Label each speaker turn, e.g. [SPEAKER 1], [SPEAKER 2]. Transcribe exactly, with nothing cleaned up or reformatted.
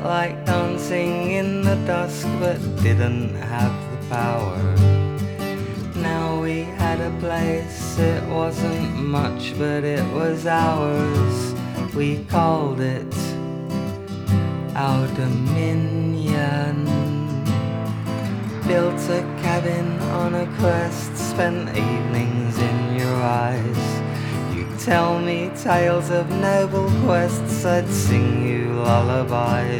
[SPEAKER 1] like dancing in the dusk, but didn't have the power. Now we had a place, it wasn't much, but it was ours. We called it our dominion. Built a cabin on a crest, spent evenings in your eyes. You'd tell me tales of noble quests, I'd sing you lullabies.